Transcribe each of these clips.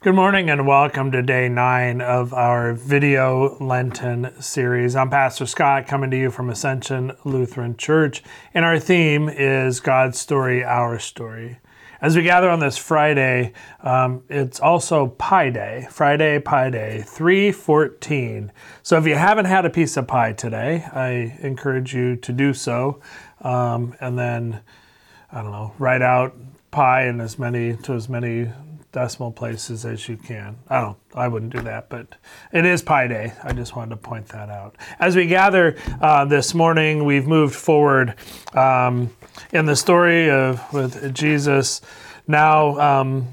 Good morning and welcome to day 9 of our video Lenten series. I'm Pastor Scott coming to you from Ascension Lutheran Church, and our theme is God's Story, Our Story. As we gather on this Friday, it's also Pi Day, Friday Pi Day, 3/14. So if you haven't had a piece of pie today, I encourage you to do so, and then, write out pi in as many decimal places as you can. I wouldn't do that, but it is Pi Day. I just wanted to point that out. As we gather this morning, we've moved forward in the story with Jesus now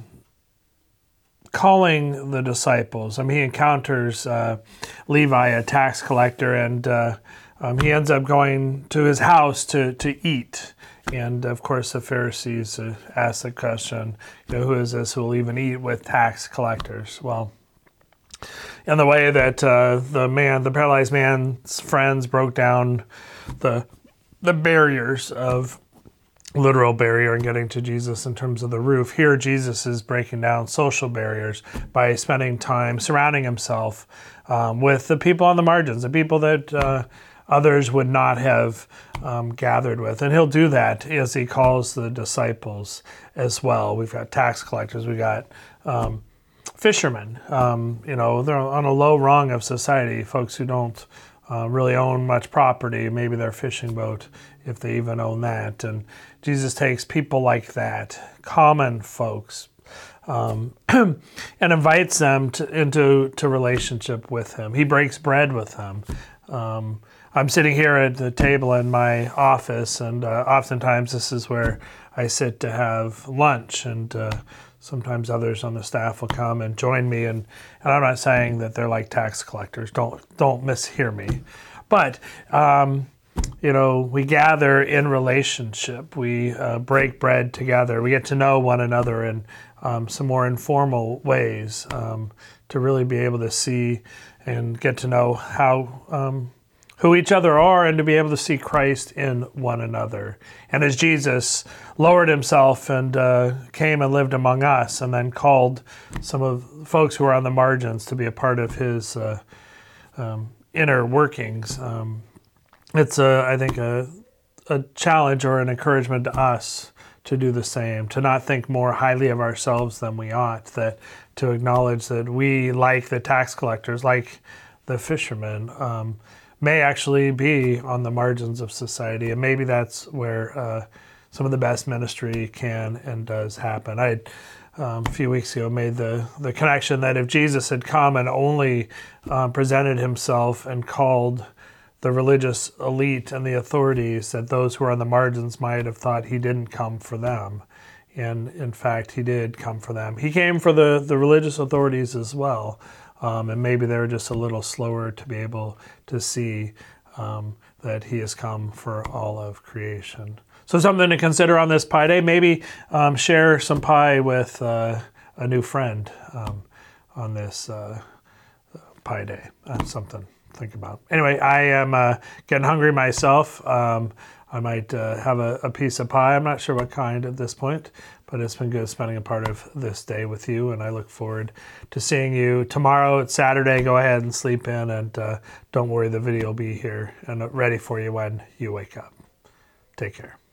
calling the disciples. He encounters Levi, a tax collector, and he ends up going to his house to eat. And of course, the Pharisees ask the question, who is this who will even eat with tax collectors? Well, in the way that the paralyzed man's friends broke down the barriers of literal barrier and getting to Jesus in terms of the roof, here Jesus is breaking down social barriers by spending time surrounding himself with the people on the margins, the people that others would not have gathered with. And he'll do that as he calls the disciples as well. We've got tax collectors, we've got fishermen, they're on a low rung of society, folks who don't really own much property, maybe their fishing boat, if they even own that. And Jesus takes people like that, common folks, and invites them into relationship with him. He breaks bread with them. I'm sitting here at the table in my office, and oftentimes this is where I sit to have lunch, and sometimes others on the staff will come and join me, and I'm not saying that they're like tax collectors. Don't mishear me. But, we gather in relationship. We break bread together. We get to know one another in some more informal ways to really be able to see and get to know who each other are, and to be able to see Christ in one another. And as Jesus lowered himself and came and lived among us, and then called some of the folks who are on the margins to be a part of his inner workings, it's I think a challenge or an encouragement to us to do the same, to not think more highly of ourselves than we ought, that to acknowledge that we, like the tax collectors, like the fishermen, may actually be on the margins of society, and maybe that's where some of the best ministry can and does happen. I a few weeks ago made the connection that if Jesus had come and only presented himself and called the religious elite and the authorities, that those who are on the margins might have thought he didn't come for them. And in fact, he did come for them. He came for the religious authorities as well. And maybe they're just a little slower to be able to see that he has come for all of creation. So something to consider on this Pi Day. Maybe share some pie with a new friend on this Pi Day. That's something to think about. Anyway, I am getting hungry myself. I might have a piece of pie. I'm not sure what kind at this point, but it's been good spending a part of this day with you, and I look forward to seeing you tomorrow. It's Saturday. Go ahead and sleep in, and don't worry, the video will be here and ready for you when you wake up. Take care.